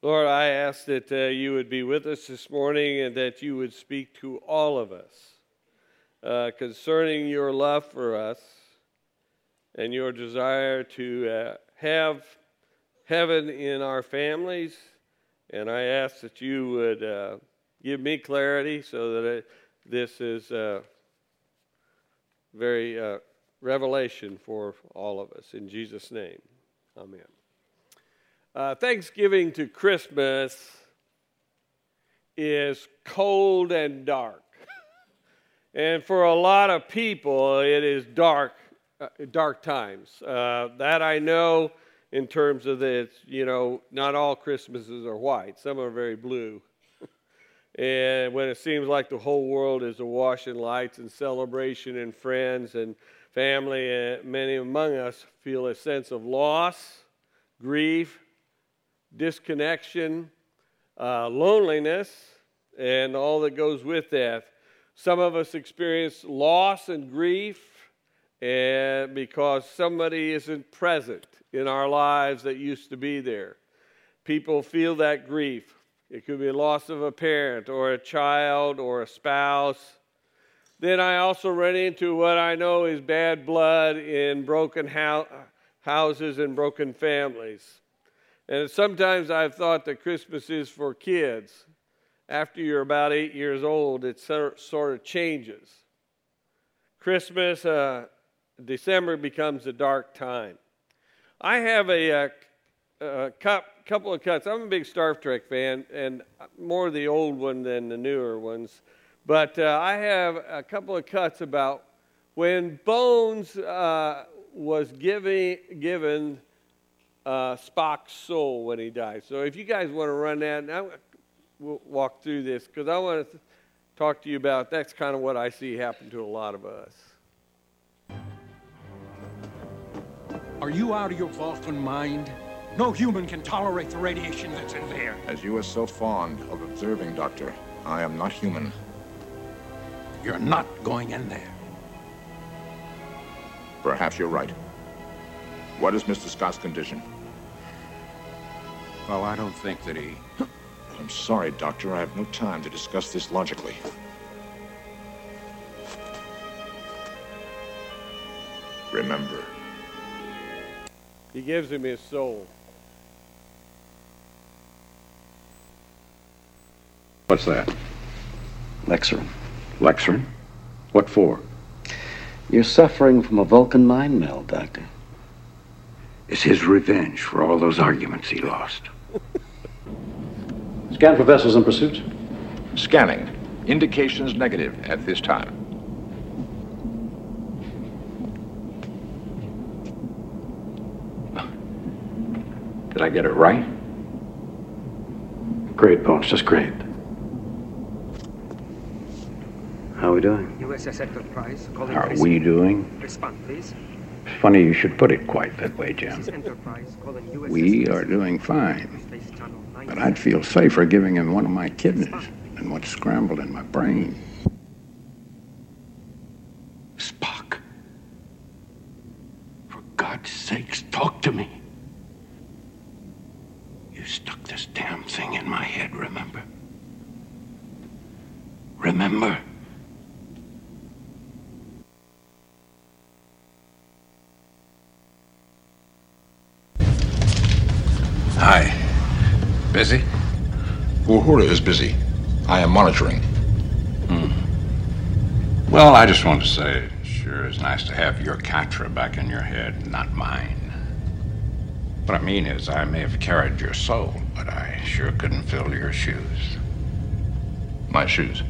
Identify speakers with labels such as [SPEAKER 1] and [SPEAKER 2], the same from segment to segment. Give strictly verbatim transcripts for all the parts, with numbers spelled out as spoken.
[SPEAKER 1] Lord, I ask that uh, you would be with us this morning and that you would speak to all of us uh, concerning your love for us and your desire to uh, have heaven in our families. And I ask that you would uh, give me clarity so that it, this is uh, very uh, revelation for all of us. In Jesus' name, amen. Uh, Thanksgiving to Christmas is cold and dark. And for a lot of people, it is dark, uh, dark times. Uh, that I know in terms of this, you know, not all Christmases are white. Some are very blue. And when it seems like the whole world is awash in lights and celebration and friends and family, and many among us feel a sense of loss, grief, disconnection, uh, loneliness, and all that goes with that. Some of us experience loss and grief and because somebody isn't present in our lives that used to be there. People feel that grief. It could be a loss of a parent or a child or a spouse. Then I also run into what I know is bad blood in broken ho- houses and broken families. And sometimes I've thought that Christmas is for kids. After you're about eight years old, it sort of changes. Christmas, uh, December becomes a dark time. I have a, a, a cup, couple of cuts. I'm a big Star Trek fan, and more the old one than the newer ones. But uh, I have a couple of cuts about when Bones uh, was giving, given Uh, Spock's soul when he died. So if you guys want to run that, and I, we'll walk through this because I want to talk to you about that's kind of what I see happen to a lot of us.
[SPEAKER 2] Are you out of your Vulcan mind? No human can tolerate the radiation that's in there.
[SPEAKER 3] As you are so fond of observing, Doctor, I am not human.
[SPEAKER 2] You're not going in there.
[SPEAKER 3] Perhaps you're right. What is Mister Scott's condition?
[SPEAKER 2] Well, I don't think that he...
[SPEAKER 3] I'm sorry, Doctor. I have no time to discuss this logically. Remember.
[SPEAKER 1] He gives him his soul.
[SPEAKER 4] What's that?
[SPEAKER 5] Lexerin.
[SPEAKER 4] Lexerin? What for?
[SPEAKER 5] You're suffering from a Vulcan mind meld, Doctor.
[SPEAKER 4] It's his revenge for all those arguments he lost.
[SPEAKER 6] Scan for vessels in pursuit.
[SPEAKER 3] Scanning. Indications negative at this time.
[SPEAKER 4] Did I get it right?
[SPEAKER 6] Great, Bones, just great.
[SPEAKER 5] How are we doing?
[SPEAKER 7] U S S Enterprise calling.
[SPEAKER 4] How are we doing?
[SPEAKER 7] Respond, please.
[SPEAKER 4] Funny you should put it quite that way, Jim.
[SPEAKER 7] Enterprise calling U S S
[SPEAKER 4] We are doing fine. But I'd feel safer giving him one of my kidneys than what's scrambled in my brain.
[SPEAKER 2] Spock. For God's sakes, talk to me. You stuck this damn thing in my head, remember? Remember?
[SPEAKER 3] Hi. Busy? Uhura is busy. I am monitoring.
[SPEAKER 4] Hmm. Well, I just want to say, it sure is nice to have your Katra back in your head, not mine. What I mean is, I may have carried your soul, but I sure couldn't fill your shoes.
[SPEAKER 3] My shoes?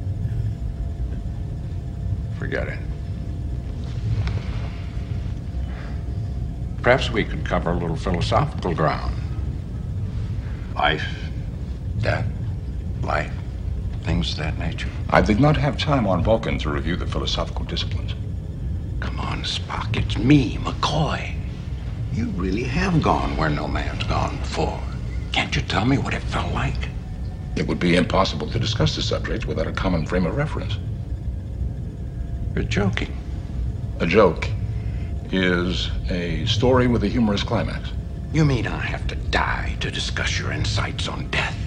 [SPEAKER 4] Forget it. Perhaps we could cover a little philosophical ground. Life, death, life, things of that nature.
[SPEAKER 3] I did not have time on Vulcan to review the philosophical disciplines.
[SPEAKER 4] Come on, Spock, it's me, McCoy. You really have gone where no man's gone before. Can't you tell me what it felt like?
[SPEAKER 3] It would be impossible to discuss the subject without a common frame of reference.
[SPEAKER 4] You're joking.
[SPEAKER 3] A joke is a story with a humorous climax.
[SPEAKER 4] You mean I have to die to discuss your insights on death?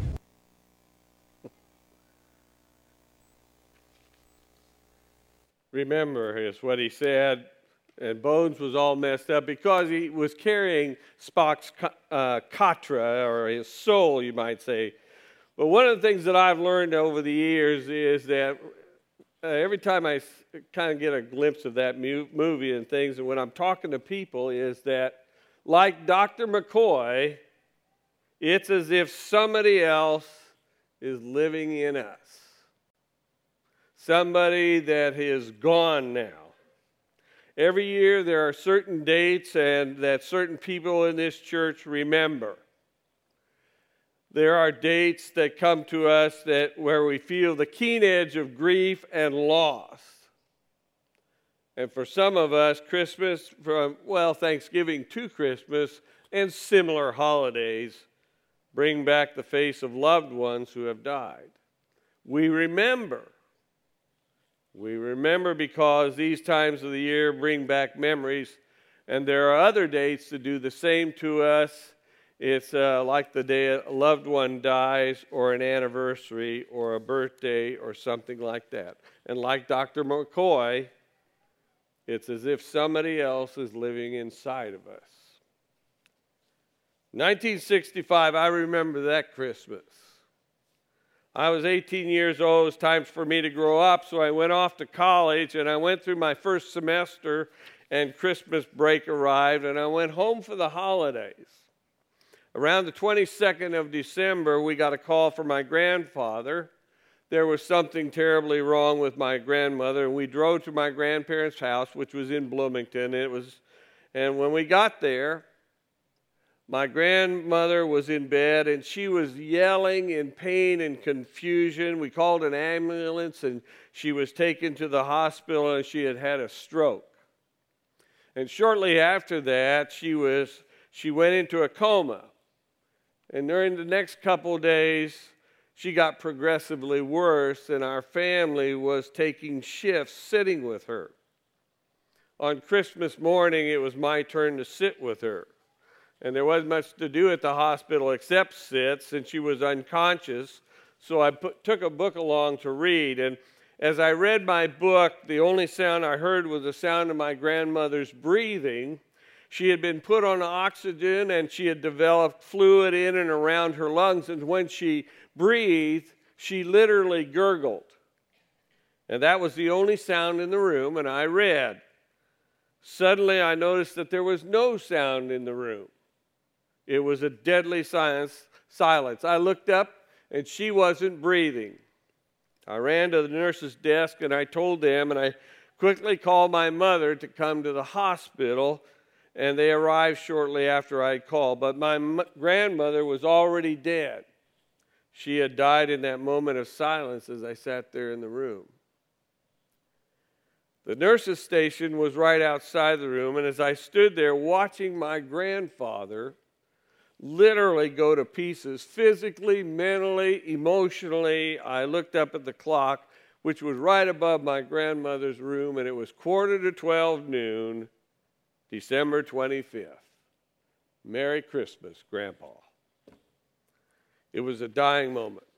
[SPEAKER 1] Remember, is what he said, and Bones was all messed up because he was carrying Spock's uh, katra, or his soul, you might say. But one of the things that I've learned over the years is that uh, every time I kind of get a glimpse of that mu- movie and things, and when I'm talking to people, is that like Doctor McCoy, it's as if somebody else is living in us. Somebody that is gone now. Every year there are certain dates and that certain people in this church remember. There are dates that come to us that where we feel the keen edge of grief and loss. And for some of us, Christmas, from, well, Thanksgiving to Christmas and similar holidays bring back the face of loved ones who have died. We remember. We remember because these times of the year bring back memories, and there are other dates that do the same to us. It's uh, like the day a loved one dies, or an anniversary, or a birthday, or something like that. And like Doctor McCoy, it's as if somebody else is living inside of us. nineteen sixty-five, I remember that Christmas. I was eighteen years old. It was time for me to grow up, so I went off to college, and I went through my first semester, and Christmas break arrived, and I went home for the holidays. Around the twenty-second of December, we got a call from my grandfather. There was something terribly wrong with my grandmother, and we drove to my grandparents' house, which was in Bloomington. It was, and when we got there, my grandmother was in bed, and she was yelling in pain and confusion. We called an ambulance, and she was taken to the hospital, and she had had a stroke. And shortly after that, she was she went into a coma. And during the next couple of days, she got progressively worse, and our family was taking shifts sitting with her. On Christmas morning, it was my turn to sit with her. And there wasn't much to do at the hospital except sit, since she was unconscious. So I put, took a book along to read. And as I read my book, the only sound I heard was the sound of my grandmother's breathing. She had been put on oxygen, and she had developed fluid in and around her lungs. And when she breathed, she literally gurgled. And that was the only sound in the room, and I read. Suddenly, I noticed that there was no sound in the room. It was a deadly silence. silence. I looked up, and she wasn't breathing. I ran to the nurse's desk, and I told them, and I quickly called my mother to come to the hospital, and they arrived shortly after I called. But my m- grandmother was already dead. She had died in that moment of silence as I sat there in the room. The nurse's station was right outside the room, and as I stood there watching my grandfather literally go to pieces, physically, mentally, emotionally, I looked up at the clock, which was right above my grandmother's room, and it was quarter to twelve noon, December twenty-fifth. Merry Christmas, Grandpa. It was a dying moment.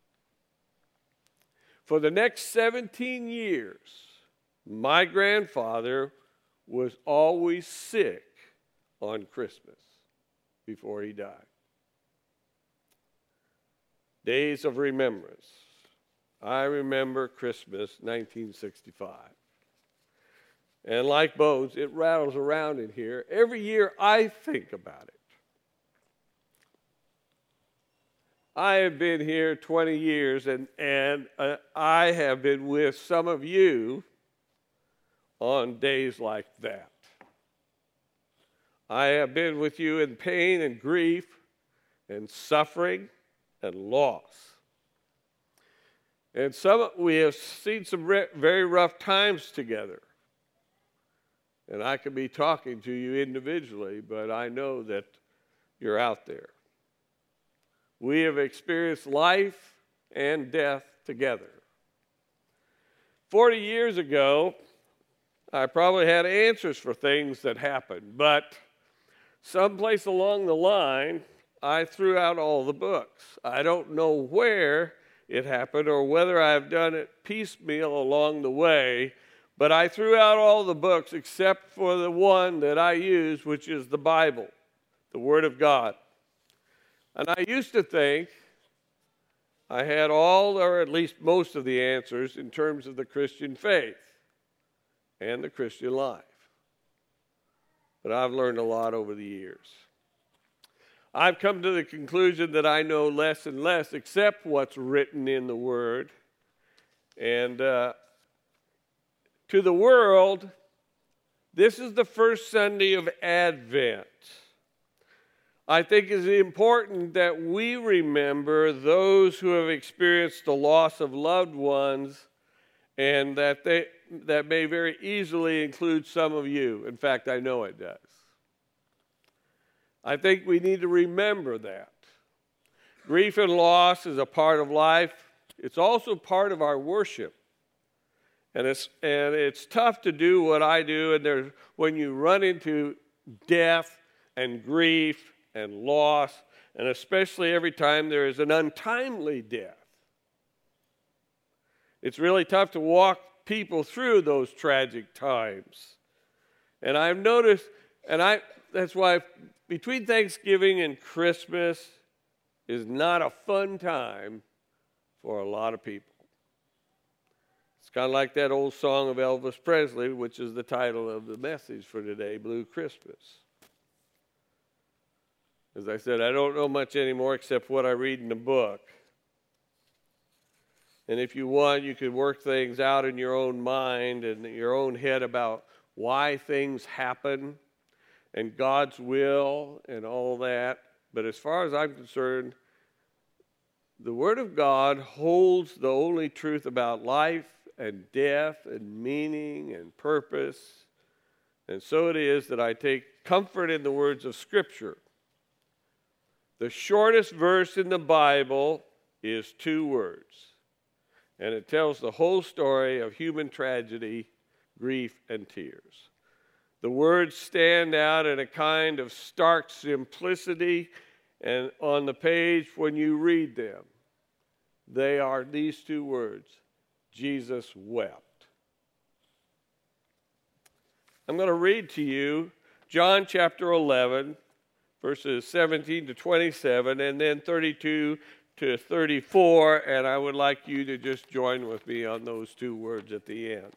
[SPEAKER 1] For the next seventeen years, my grandfather was always sick on Christmas before he died. Days of remembrance. I remember Christmas nineteen sixty-five. And like Bones, it rattles around in here. Every year I think about it. I have been here twenty years, and, and uh, I have been with some of you on days like that. I have been with you in pain and grief and suffering and loss. And some we have seen some re- very rough times together. And I could be talking to you individually, but I know that you're out there. We have experienced life and death together. Forty years ago, I probably had answers for things that happened, but someplace along the line, I threw out all the books. I don't know where it happened or whether I've done it piecemeal along the way, but I threw out all the books except for the one that I use, which is the Bible, the Word of God. And I used to think I had all, or at least most of the answers in terms of the Christian faith and the Christian life. But I've learned a lot over the years. I've come to the conclusion that I know less and less except what's written in the Word. And uh, to the world, this is the first Sunday of Advent. I think it's important that we remember those who have experienced the loss of loved ones, and that they that may very easily include some of you. In fact, I know it does. I think we need to remember that. Grief and loss is a part of life. It's also part of our worship. And it's and it's tough to do what I do, and there's when you run into death and grief and loss, and especially every time there is an untimely death. It's really tough to walk people through those tragic times. And I've noticed, and I that's why between Thanksgiving and Christmas is not a fun time for a lot of people. It's kind of like that old song of Elvis Presley, which is the title of the message for today, Blue Christmas. As I said, I don't know much anymore except what I read in the book. And if you want, you could work things out in your own mind and your own head about why things happen and God's will and all that. But as far as I'm concerned, the Word of God holds the only truth about life and death and meaning and purpose. And so it is that I take comfort in the words of Scripture. The shortest verse in the Bible is two words, and it tells the whole story of human tragedy, grief, and tears. The words stand out in a kind of stark simplicity, and on the page when you read them, they are these two words: Jesus wept. I'm going to read to you John chapter eleven, verses seventeen to twenty-seven, and then thirty-two to thirty-four, and I would like you to just join with me on those two words at the end.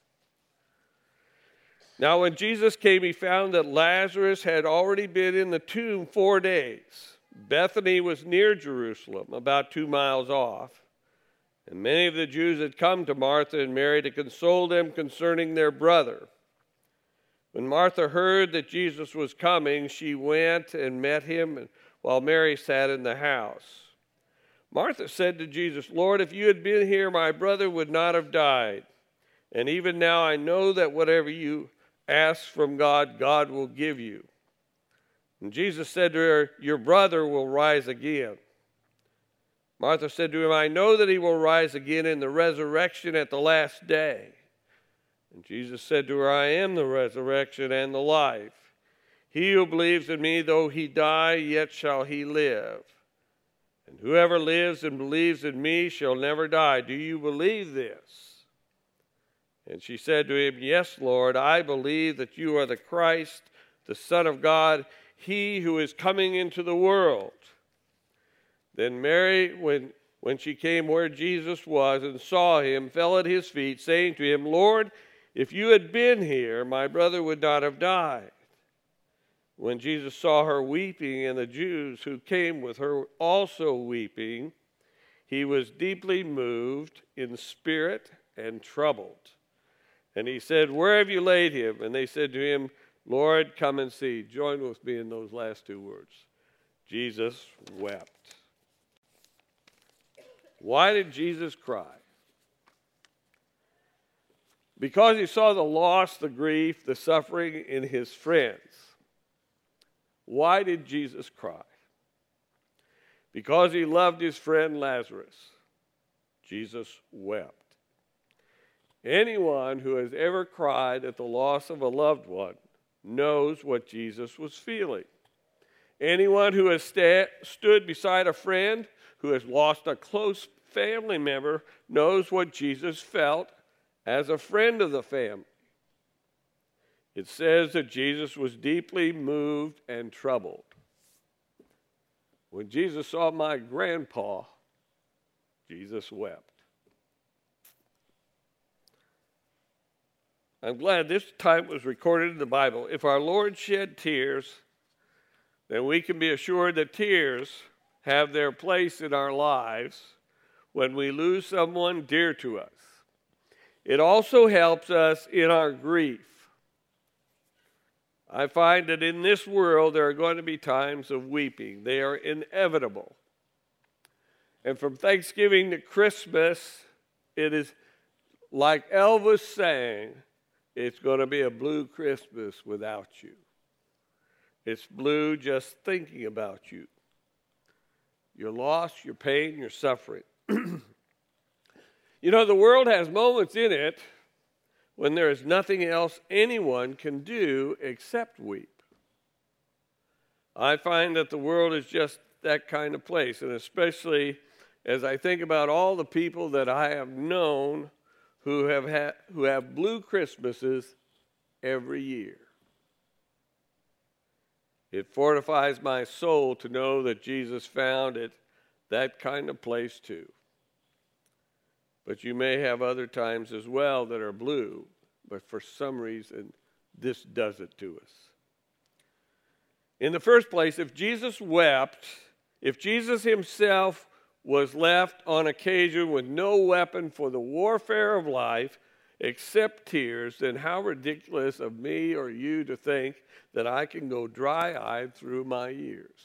[SPEAKER 1] Now, when Jesus came, he found that Lazarus had already been in the tomb four days. Bethany was near Jerusalem, about two miles off, and many of the Jews had come to Martha and Mary to console them concerning their brother. When Martha heard that Jesus was coming, she went and met him while Mary sat in the house. Martha said to Jesus, "Lord, if you had been here, my brother would not have died. And even now I know that whatever you ask from God, God will give you." And Jesus said to her, "Your brother will rise again." Martha said to him, "I know that he will rise again in the resurrection at the last day." And Jesus said to her, "I am the resurrection and the life. He who believes in me, though he die, yet shall he live. And whoever lives and believes in me shall never die. Do you believe this?" And she said to him, "Yes, Lord, I believe that you are the Christ, the Son of God, he who is coming into the world." Then Mary, when, when she came where Jesus was and saw him, fell at his feet, saying to him, "Lord, if you had been here, my brother would not have died." When Jesus saw her weeping, and the Jews who came with her also weeping, he was deeply moved in spirit and troubled. And he said, "Where have you laid him?" And they said to him, "Lord, come and see." Join with me in those last two words. Jesus wept. Why did Jesus cry? Because he saw the loss, the grief, the suffering in his friends. Why did Jesus cry? Because he loved his friend Lazarus. Jesus wept. Anyone who has ever cried at the loss of a loved one knows what Jesus was feeling. Anyone who has sta- stood beside a friend who has lost a close family member knows what Jesus felt as a friend of the family. It says that Jesus was deeply moved and troubled. When Jesus saw my grandpa, Jesus wept. I'm glad this time was recorded in the Bible. If our Lord shed tears, then we can be assured that tears have their place in our lives when we lose someone dear to us. It also helps us in our grief. I find that in this world there are going to be times of weeping. They are inevitable. And from Thanksgiving to Christmas, it is like Elvis sang, it's going to be a blue Christmas without you. It's blue just thinking about you. Your loss, your pain, your suffering. You know, the world has moments in it when there is nothing else anyone can do except weep. I find that the world is just that kind of place, and especially as I think about all the people that I have known who have ha- who have blue Christmases every year. It fortifies my soul to know that Jesus found it that kind of place too. But you may have other times as well that are blue, but for some reason, this does it to us. In the first place, if Jesus wept, if Jesus himself was left on occasion with no weapon for the warfare of life except tears, then how ridiculous of me or you to think that I can go dry-eyed through my years.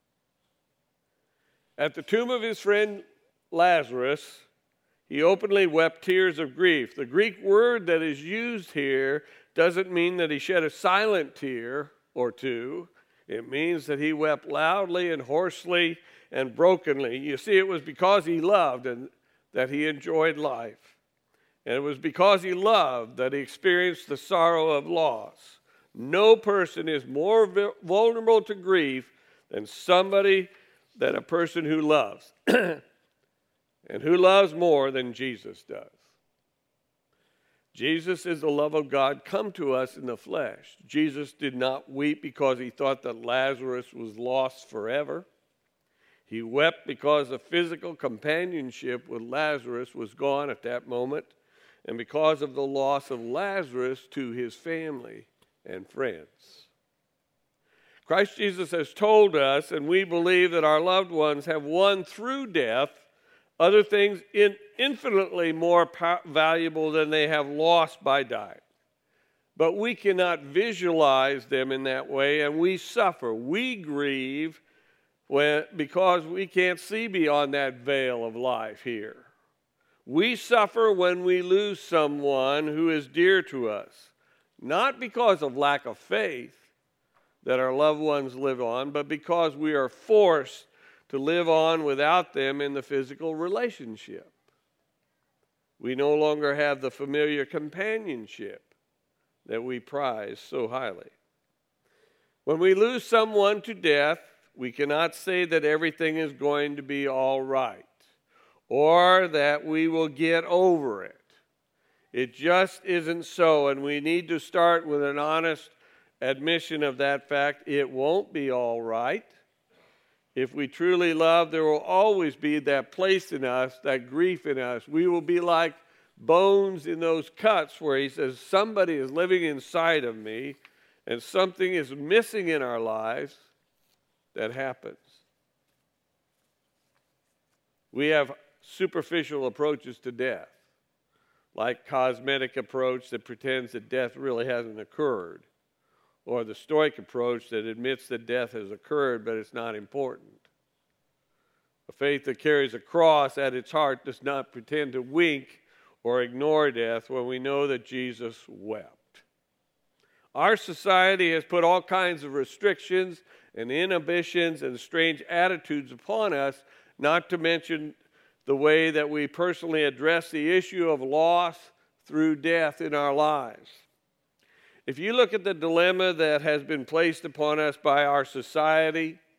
[SPEAKER 1] At the tomb of his friend Lazarus, he openly wept tears of grief. The Greek word that is used here doesn't mean that he shed a silent tear or two. It means that he wept loudly and hoarsely and brokenly. You see, it was because he loved and that he enjoyed life. And it was because he loved that he experienced the sorrow of loss. No person is more vulnerable to grief than somebody, than a person who loves. And who loves more than Jesus does? Jesus is the love of God come to us in the flesh. Jesus did not weep because he thought that Lazarus was lost forever. He wept because the physical companionship with Lazarus was gone at that moment, and because of the loss of Lazarus to his family and friends. Christ Jesus has told us, and we believe that our loved ones have won through death other things in infinitely more po- valuable than they have lost by dying. But we cannot visualize them in that way, and we suffer. We grieve when, because we can't see beyond that veil of life here. We suffer when we lose someone who is dear to us, not because of lack of faith that our loved ones live on, but because we are forced to live on without them in the physical relationship. We no longer have the familiar companionship that we prize so highly. When we lose someone to death, we cannot say that everything is going to be all right or that we will get over it. It just isn't so, and we need to start with an honest admission of that fact. It won't be all right. If we truly love, there will always be that place in us, that grief in us. We will be like bones in those cuts where he says, somebody is living inside of me and something is missing in our lives. That happens. We have superficial approaches to death, like cosmetic approach that pretends that death really hasn't occurred, or the Stoic approach that admits that death has occurred, but it's not important. A faith that carries a cross at its heart does not pretend to wink or ignore death when we know that Jesus wept. Our society has put all kinds of restrictions and inhibitions and strange attitudes upon us, not to mention the way that we personally address the issue of loss through death in our lives. If you look at the dilemma that has been placed upon us by our society,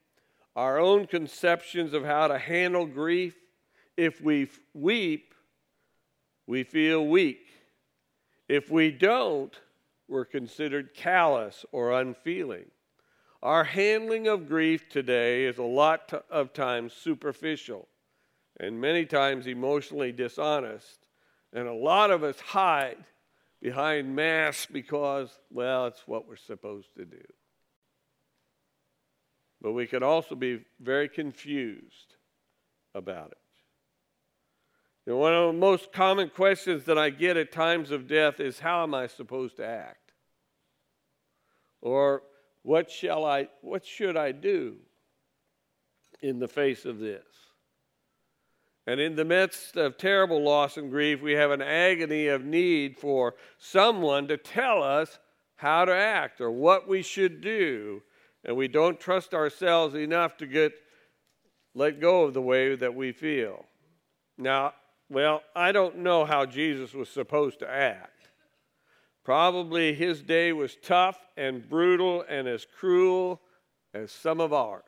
[SPEAKER 1] our own conceptions of how to handle grief. If we weep, we feel weak. If we don't, we're considered callous or unfeeling. Our handling of grief today is a lot of times superficial and many times emotionally dishonest. And a lot of us hide behind masks because, well, it's what we're supposed to do. But we can also be very confused about it. You know, one of the most common questions that I get at times of death is, how am I supposed to act? Or what shall I, what should I do in the face of this? And in the midst of terrible loss and grief, we have an agony of need for someone to tell us how to act or what we should do. And we don't trust ourselves enough to get let go of the way that we feel. Now, well, I don't know how Jesus was supposed to act. Probably his day was tough and brutal and as cruel as some of ours.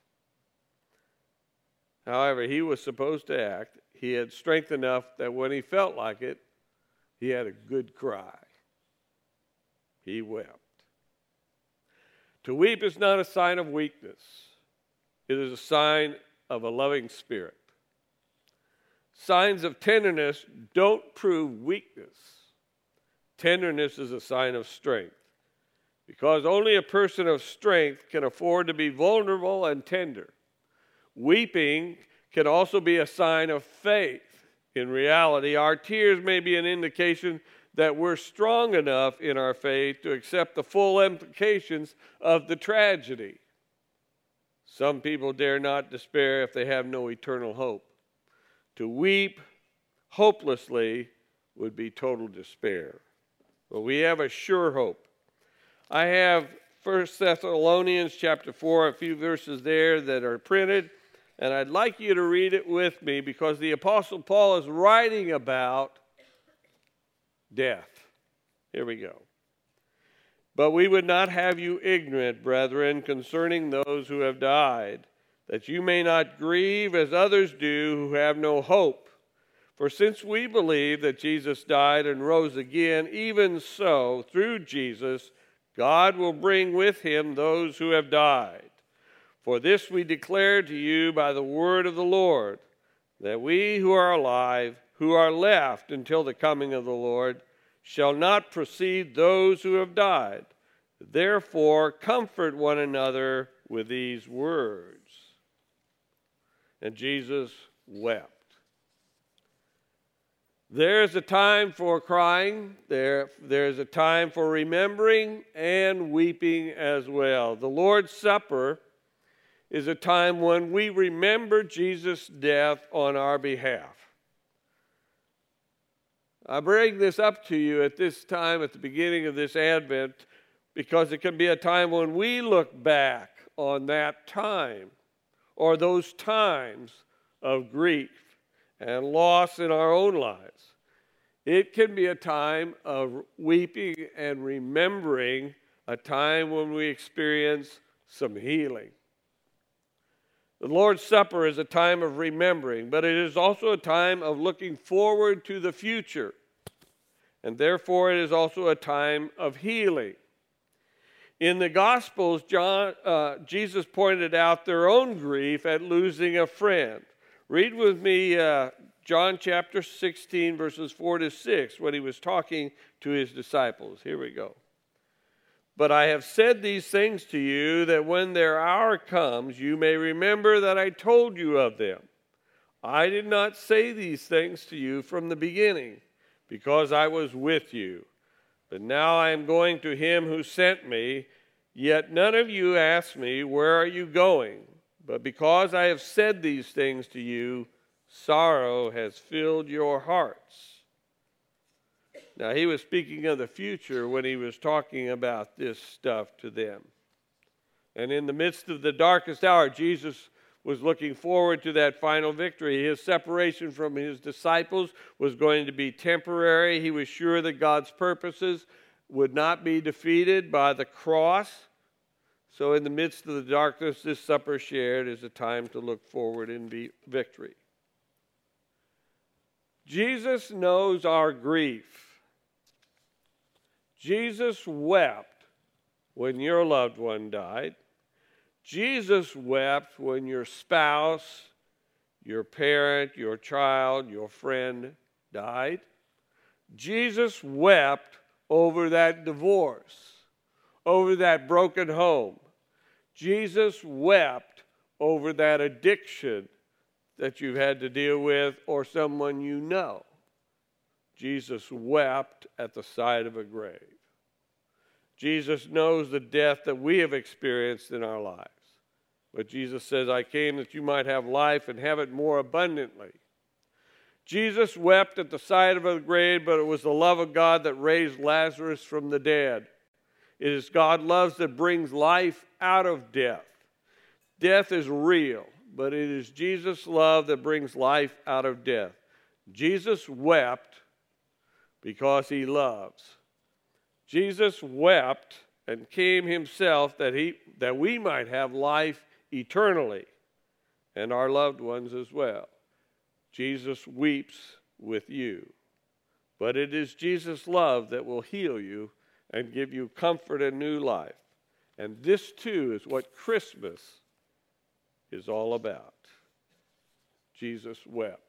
[SPEAKER 1] However, he was supposed to act. He had strength enough that when he felt like it, he had a good cry. He wept. To weep is not a sign of weakness. It is a sign of a loving spirit. Signs of tenderness don't prove weakness. Tenderness is a sign of strength, because only a person of strength can afford to be vulnerable and tender. Weeping can also be a sign of faith. In reality, our tears may be an indication that we're strong enough in our faith to accept the full implications of the tragedy. Some people dare not despair if they have no eternal hope. To weep hopelessly would be total despair. But we have a sure hope. I have First Thessalonians chapter four, a few verses there that are printed, and I'd like you to read it with me because the Apostle Paul is writing about death. Here we go. But we would not have you ignorant, brethren, concerning those who have died, that you may not grieve as others do who have no hope. For since we believe that Jesus died and rose again, even so, through Jesus, God will bring with him those who have died. For this we declare to you by the word of the Lord, that we who are alive, who are left until the coming of the Lord, shall not precede those who have died. Therefore, comfort one another with these words. And Jesus wept. There's a time for crying, there, there's a time for remembering and weeping as well. The Lord's Supper is a time when we remember Jesus' death on our behalf. I bring this up to you at this time, at the beginning of this Advent, because it can be a time when we look back on that time or those times of grief and loss in our own lives. It can be a time of weeping and remembering, a time when we experience some healing. The Lord's Supper is a time of remembering, but it is also a time of looking forward to the future. And therefore, it is also a time of healing. In the Gospels, John, uh, Jesus pointed out their own grief at losing a friend. Read with me uh, John chapter sixteen, verses four to six, when he was talking to his disciples. Here we go. But I have said these things to you, that when their hour comes, you may remember that I told you of them. I did not say these things to you from the beginning, because I was with you. But now I am going to him who sent me, yet none of you ask me, where are you going? But because I have said these things to you, sorrow has filled your hearts. Now, he was speaking of the future when he was talking about this stuff to them. And in the midst of the darkest hour, Jesus was looking forward to that final victory. His separation from his disciples was going to be temporary. He was sure that God's purposes would not be defeated by the cross. So in the midst of the darkness, this supper shared is a time to look forward in be- victory. Jesus knows our grief. Jesus wept when your loved one died. Jesus wept when your spouse, your parent, your child, your friend died. Jesus wept over that divorce, over that broken home. Jesus wept over that addiction that you've had to deal with or someone you know. Jesus wept at the sight of a grave. Jesus knows the death that we have experienced in our lives. But Jesus says, I came that you might have life and have it more abundantly. Jesus wept at the sight of a grave, but it was the love of God that raised Lazarus from the dead. It is God's love that brings life out of death. Death is real, but it is Jesus' love that brings life out of death. Jesus wept because he loves. Jesus wept and came himself that he that we might have life eternally, and our loved ones as well. Jesus weeps with you. But it is Jesus' love that will heal you and give you comfort and new life. And this too is what Christmas is all about. Jesus wept.